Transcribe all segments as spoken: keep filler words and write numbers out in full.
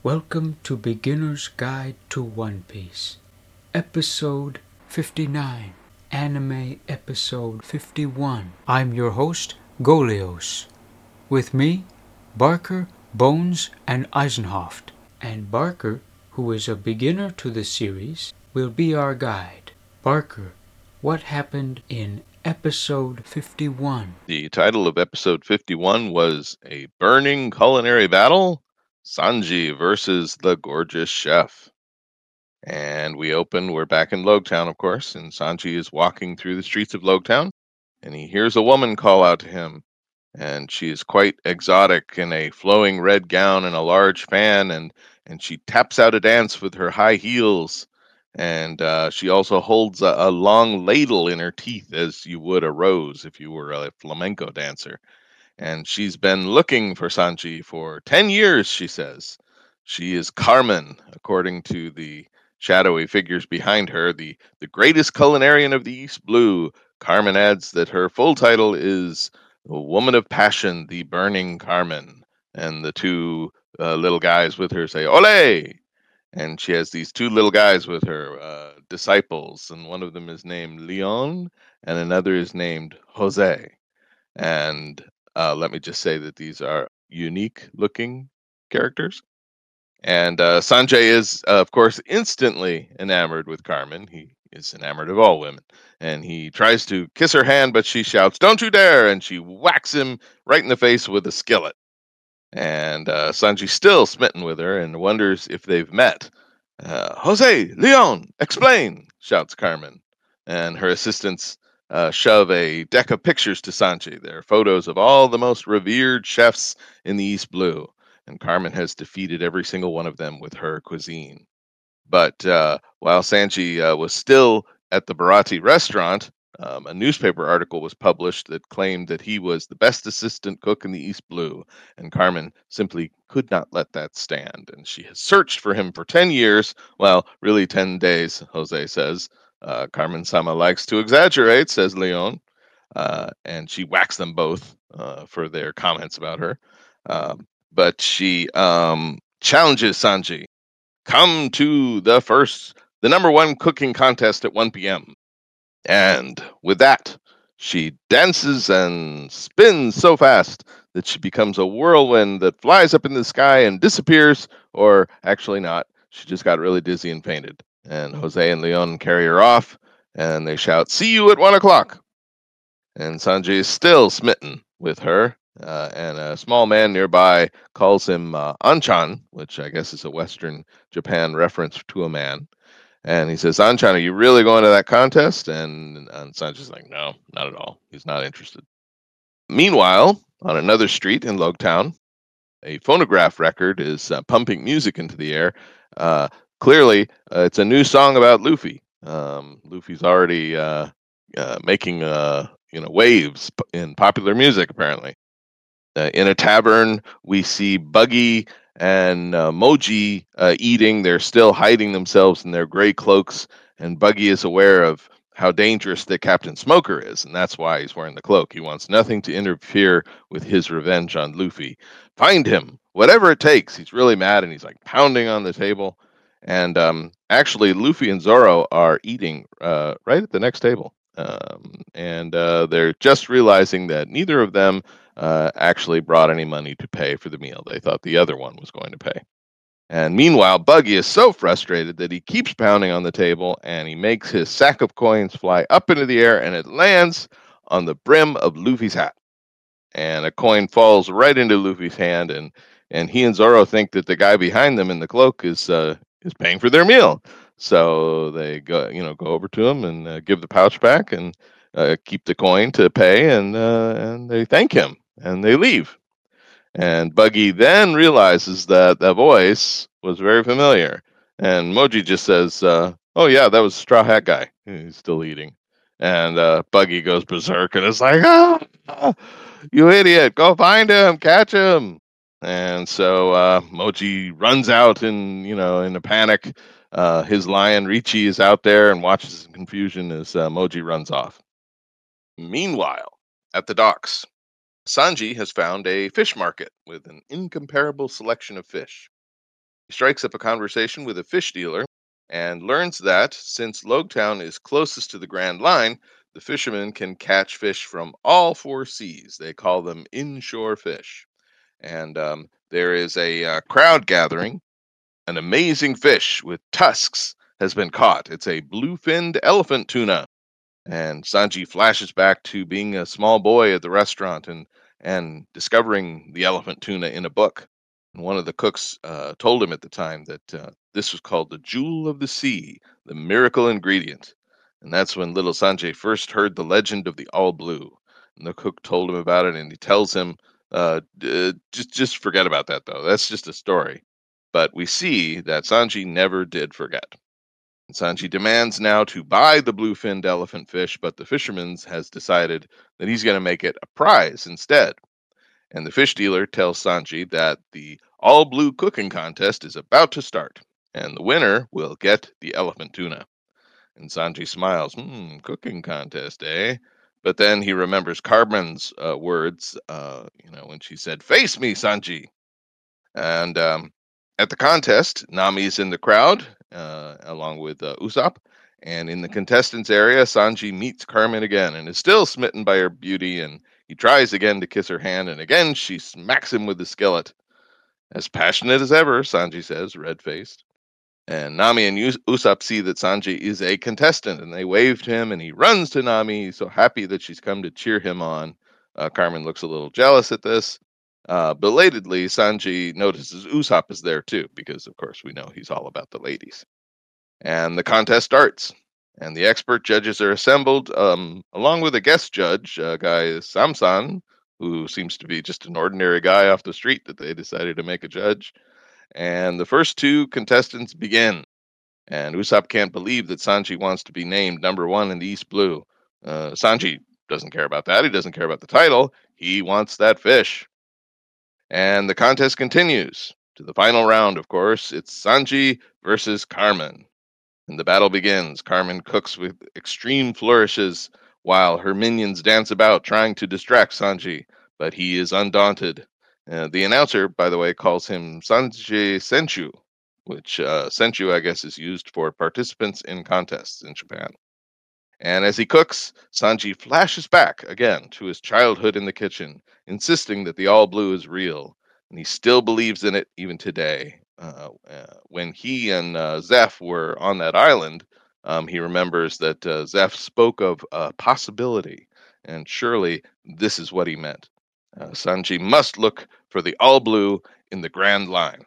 Welcome to Beginner's Guide to One Piece, Episode fifty-nine, Anime Episode fifty-one. I'm your host, Golios. With me, Barker, Bones, and Eisenhoft. And Barker, who is a beginner to the series, will be our guide. Barker, what happened in Episode fifty-one? The title of episode fifty-one was A Burning Culinary Battle, Sanji versus the Gorgeous Chef. And we open, we're back in Logtown, of course, and Sanji is walking through the streets of Logtown, and he hears a woman call out to him. And she is quite exotic in a flowing red gown and a large fan, and, and she taps out a dance with her high heels. And uh, she also holds a, a long ladle in her teeth, as you would a rose if you were a flamenco dancer. And she's been looking for Sanji for ten years, she says. She is Carmen, according to the shadowy figures behind her, the, the greatest culinarian of the East Blue. Carmen adds that her full title is A Woman of Passion, the Burning Carmen. And the two uh, little guys with her say, Ole! And she has these two little guys with her, uh, disciples, and one of them is named Leon, and another is named Jose. And uh, let me just say that these are unique looking characters. And uh, Sanjay is, uh, of course, instantly enamored with Carmen. He is enamored of all women. And he tries to kiss her hand, but she shouts, Don't you dare! And she whacks him right in the face with a skillet. And uh, Sanji's still smitten with her and wonders if they've met. Uh, Jose, Leon, explain, shouts Carmen. And her assistants uh, shove a deck of pictures to Sanji. They're photos of all the most revered chefs in the East Blue. And Carmen has defeated every single one of them with her cuisine. But uh, while Sanji uh, was still at the Bharati restaurant, um, a newspaper article was published that claimed that he was the best assistant cook in the East Blue, and Carmen simply could not let that stand. And she has searched for him for ten years, well, really ten days, Jose says. Uh, Carmen Sama likes to exaggerate, says Leon, uh, and she whacks them both uh, for their comments about her. Uh, but she um, challenges Sanji. Come to the first, the number one cooking contest at one p.m. And with that, she dances and spins so fast that she becomes a whirlwind that flies up in the sky and disappears, or actually not. She just got really dizzy and fainted. And Jose and Leon carry her off, and they shout, See you at one o'clock. And Sanji is still smitten with her, uh, and a small man nearby calls him uh, Anchan, which I guess is a Western Japan reference to a man. And he says, Anchan, are you really going to that contest? And, and Sanji's like, no, not at all. He's not interested. Meanwhile, on another street in Logtown, a phonograph record is uh, pumping music into the air. Uh, clearly, uh, it's a new song about Luffy. Um, Luffy's already uh, uh, making uh, you know waves in popular music, apparently. Uh, in a tavern, we see Buggy and uh, Moji uh, eating. They're still hiding themselves in their gray cloaks, and Buggy is aware of how dangerous the Captain Smoker is, and that's why he's wearing the cloak. He wants nothing to interfere with his revenge on Luffy. Find him, whatever it takes. He's really mad, and he's like pounding on the table. And um, actually, Luffy and Zoro are eating uh, right at the next table. Um, and uh, they're just realizing that neither of them uh, actually brought any money to pay for the meal. They thought the other one was going to pay. And meanwhile, Buggy is so frustrated that he keeps pounding on the table, and he makes his sack of coins fly up into the air, and it lands on the brim of Luffy's hat. And a coin falls right into Luffy's hand, and and he and Zoro think that the guy behind them in the cloak is uh, is paying for their meal. So they go, you know, go over to him and uh, give the pouch back and uh, keep the coin to pay, and uh, and they thank him and they leave. And Buggy then realizes that the voice was very familiar. And Moji just says, uh, oh, yeah, that was Straw Hat Guy. He's still eating. And uh, Buggy goes berserk and is like, ah, you idiot, go find him, catch him. And so uh, Moji runs out in, you know, in a panic. Uh, his lion, Ricci, is out there and watches in confusion as uh, Moji runs off. Meanwhile, at the docks, Sanji has found a fish market with an incomparable selection of fish. He strikes up a conversation with a fish dealer and learns that since Logetown is closest to the Grand Line, the fishermen can catch fish from all four seas. They call them inshore fish. And um, there is a uh, crowd gathering. An amazing fish with tusks has been caught. It's a blue-finned elephant tuna. And Sanji flashes back to being a small boy at the restaurant and and discovering the elephant tuna in a book. And one of the cooks uh, told him at the time that uh, this was called the jewel of the sea, the miracle ingredient. And that's when little Sanjay first heard the legend of the all blue. And the cook told him about it, and he tells him, uh, d- just just forget about that though. That's just a story. But we see that Sanji never did forget. Sanji demands now to buy the blue-finned elephant fish, but the fisherman has decided that he's going to make it a prize instead. And the fish dealer tells Sanji that the all-blue cooking contest is about to start, and the winner will get the elephant tuna. And Sanji smiles, hmm, cooking contest, eh? But then he remembers Carmen's uh, words, uh, you know, when she said, "Face me, Sanji." And um, at the contest, Nami's in the crowd, uh, along with uh, Usopp. And in the contestants area, Sanji meets Carmen again and is still smitten by her beauty. And he tries again to kiss her hand, and again she smacks him with the skillet. As passionate as ever, Sanji says, red faced. And Nami and Us- Usopp see that Sanji is a contestant, and they wave to him, and he runs to Nami, so happy that she's come to cheer him on. Uh, Carmen looks a little jealous at this. Uh, belatedly, Sanji notices Usopp is there too, because of course we know he's all about the ladies. And the contest starts, and the expert judges are assembled, um, along with a guest judge, uh, guy Samsan, who seems to be just an ordinary guy off the street that they decided to make a judge. And the first two contestants begin. And Usopp can't believe that Sanji wants to be named number one in the East Blue. Uh, Sanji doesn't care about that. He doesn't care about the title. He wants that fish. And the contest continues to the final round, of course. It's Sanji versus Carmen. And the battle begins. Carmen cooks with extreme flourishes while her minions dance about trying to distract Sanji, but he is undaunted. Uh, the announcer, by the way, calls him Sanji Senchu, which uh, Senchu, I guess, is used for participants in contests in Japan. And as he cooks, Sanji flashes back again to his childhood in the kitchen, insisting that the all blue is real, and he still believes in it even today. Uh, uh, when he and uh, Zeph were on that island, um, he remembers that uh, Zeph spoke of a possibility, and surely this is what he meant. Uh, Sanji must look for the all blue in the Grand Line.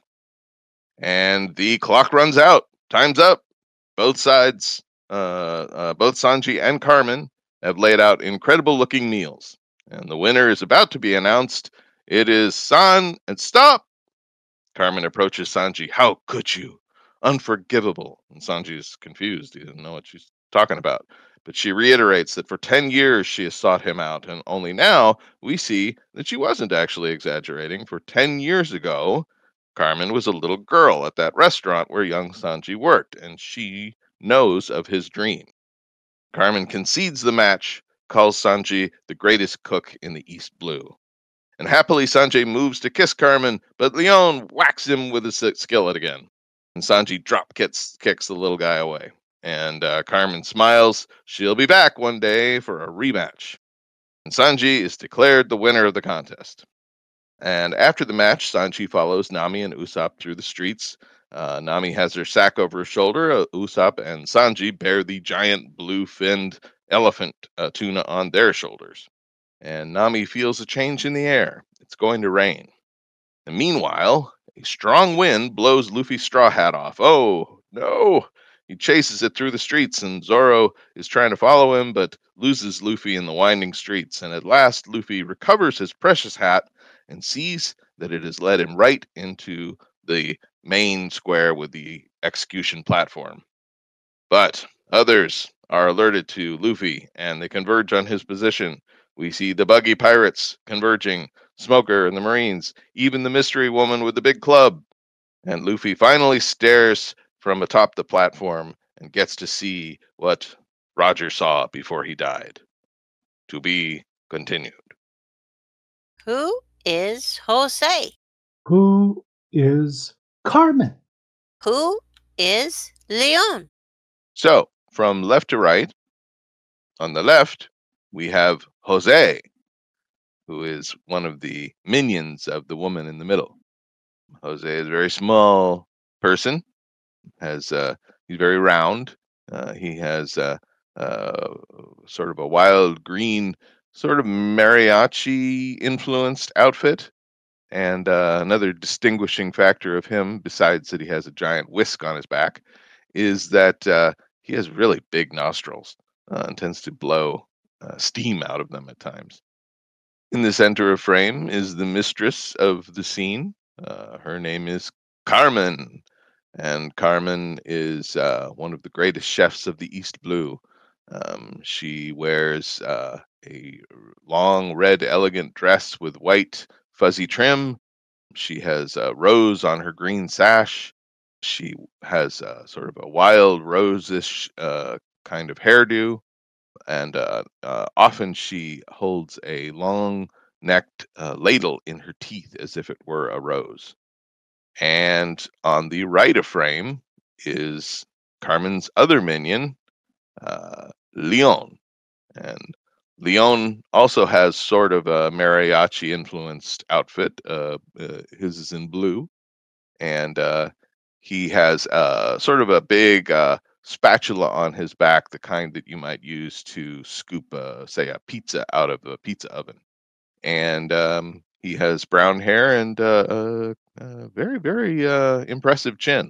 And the clock runs out. Time's up. Both sides, uh, uh, both Sanji and Carmen, have laid out incredible looking meals. And the winner is about to be announced. It is San and stop. Carmen approaches Sanji. How could you? Unforgivable. And Sanji is confused. He doesn't know what she's talking about. But she reiterates that for ten years she has sought him out. And only now we see that she wasn't actually exaggerating. For ten years ago, Carmen was a little girl at that restaurant where young Sanji worked, and she knows of his dream. Carmen concedes the match, calls Sanji the greatest cook in the East Blue. And happily, Sanjay moves to kiss Carmen, but Leon whacks him with his skillet again. And Sanji drop kicks, kicks the little guy away. And uh, Carmen smiles. She'll be back one day for a rematch. And Sanji is declared the winner of the contest. And after the match, Sanji follows Nami and Usopp through the streets. Uh, Nami has her sack over her shoulder. Uh, Usopp and Sanji bear the giant blue-finned elephant uh, tuna on their shoulders. And Nami feels a change in the air. It's going to rain. And meanwhile, a strong wind blows Luffy's straw hat off. Oh, no! He chases it through the streets, and Zoro is trying to follow him, but loses Luffy in the winding streets. And at last, Luffy recovers his precious hat and sees that it has led him right into the main square with the execution platform. But others are alerted to Luffy, and they converge on his position. We see the buggy pirates converging, Smoker and the Marines, even the mystery woman with the big club. And Luffy finally stares from atop the platform and gets to see what Roger saw before he died. To be continued. Who is Jose? Who is Carmen? Who is Leon? So, from left to right, on the left, we have Jose, who is one of the minions of the woman in the middle. Jose is a very small person, has uh, he's very round. Uh, he has uh, uh, sort of a wild green, sort of mariachi influenced outfit. And uh, another distinguishing factor of him, besides that he has a giant whisk on his back, is that uh, he has really big nostrils uh, and tends to blow uh, steam out of them at times. In the center of frame is the mistress of the scene. Uh, her name is Carmen, and Carmen is uh, one of the greatest chefs of the East Blue. Um, she wears uh, a long red elegant dress with white fuzzy trim. She has a rose on her green sash. She has uh, sort of a wild rosish uh, kind of hairdo, and uh, uh, often she holds a long necked uh, ladle in her teeth as if it were a rose. And on the right of frame is Carmen's other minion, uh, Leon. And Leon also has sort of a mariachi influenced outfit. Uh, uh, his is in blue. And uh, he has uh, sort of a big uh, spatula on his back, the kind that you might use to scoop, uh, say, a pizza out of a pizza oven. And um, he has brown hair and uh, a, a very, very uh, impressive chin.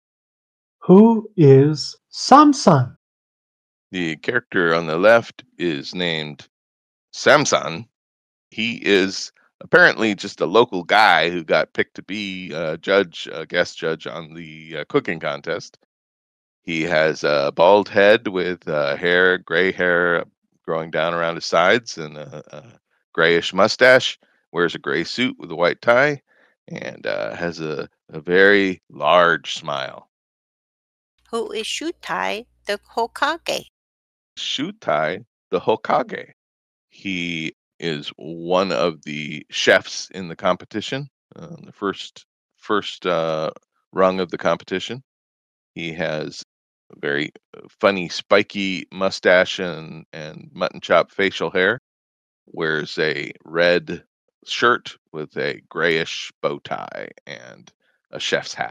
Who is Samson? The character on the left is named Samson. He is apparently just a local guy who got picked to be a judge, a guest judge on the uh, cooking contest. He has a bald head with uh, hair, gray hair growing down around his sides, and a, a grayish mustache. Wears a gray suit with a white tie, and uh, has a, a very large smile. Who is Shutai the Hokage? Shutai the Hokage. He is one of the chefs in the competition, uh, the first first uh, rung of the competition. He has a very funny, spiky mustache and, and mutton chop facial hair. Wears a red shirt with a grayish bow tie and a chef's hat.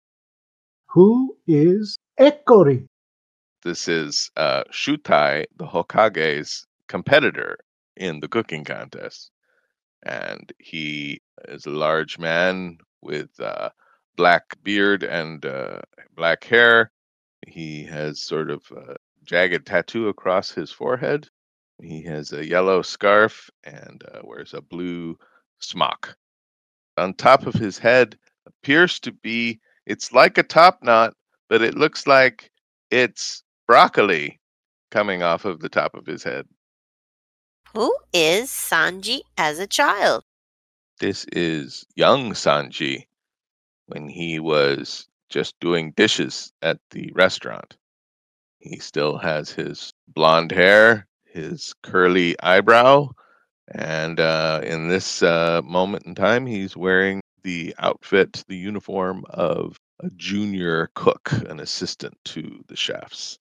Who is Ekori? This is uh, Shutai the Hokage's competitor in the cooking contest. And he is a large man with uh, black beard and uh, black hair. He has sort of a jagged tattoo across his forehead. He has a yellow scarf and uh, wears a blue smock. On top of his head appears to be, it's like a top knot, but it looks like it's broccoli coming off of the top of his head. Who is Sanji as a child? This is young Sanji when he was just doing dishes at the restaurant. He still has his blonde hair, his curly eyebrow, and uh, in this uh, moment in time, he's wearing the outfit, the uniform of a junior cook, an assistant to the chefs.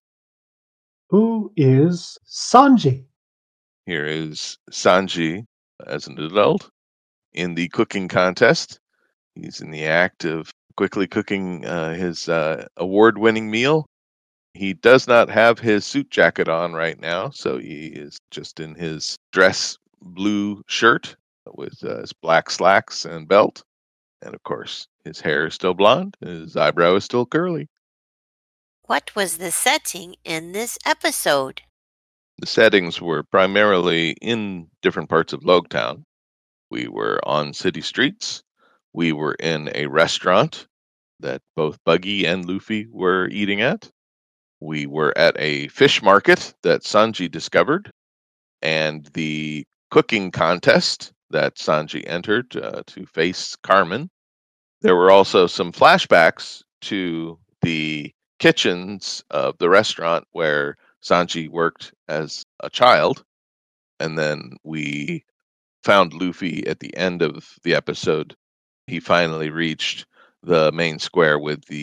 Who is Sanji? Here is Sanji as an adult in the cooking contest. He's in the act of quickly cooking uh, his uh, award winning meal. He does not have his suit jacket on right now, so he is just in his dress blue shirt with uh, his black slacks and belt. And of course, his hair is still blonde, his eyebrow is still curly. What was the setting in this episode? The settings were primarily in different parts of Logtown. We were on city streets. We were in a restaurant that both Buggy and Luffy were eating at. We were at a fish market that Sanji discovered, and the cooking contest that Sanji entered uh, to face Carmen. There were also some flashbacks to the kitchens of the restaurant where Sanji worked as a child, and then we found Luffy at the end of the episode. He finally reached the main square with the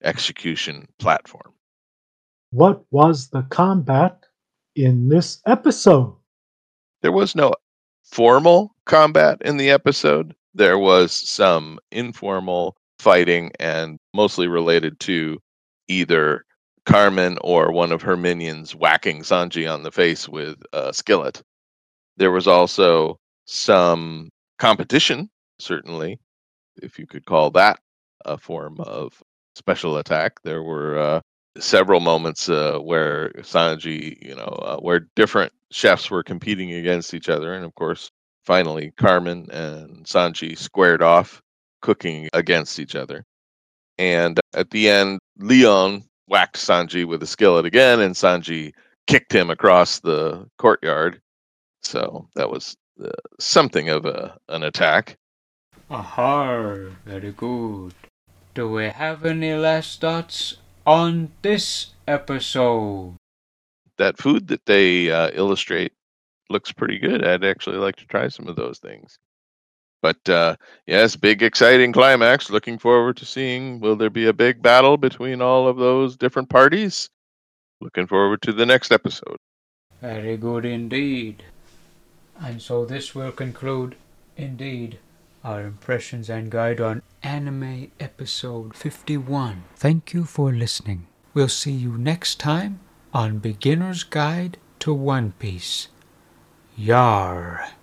execution platform. What was the combat in this episode? There was no formal combat in the episode. There was some informal fighting, and mostly related to either Carmen or one of her minions whacking Sanji on the face with a skillet. There was also some competition, certainly, if you could call that a form of special attack. There were uh, several moments uh, where Sanji, you know, uh, where different chefs were competing against each other. And of course, finally, Carmen and Sanji squared off, cooking against each other. And at the end, Leon whacked Sanji with a skillet again, and Sanji kicked him across the courtyard. So that was uh, something of a, an attack. Aha, very good. Do we have any last thoughts on this episode? That food that they uh, illustrate looks pretty good. I'd actually like to try some of those things. But uh, yes, big exciting climax. Looking forward to seeing, will there be a big battle between all of those different parties? Looking forward to the next episode. Very good indeed. And so this will conclude, indeed, our impressions and guide on anime episode fifty-one. Thank you for listening. We'll see you next time on Beginner's Guide to One Piece. Yar.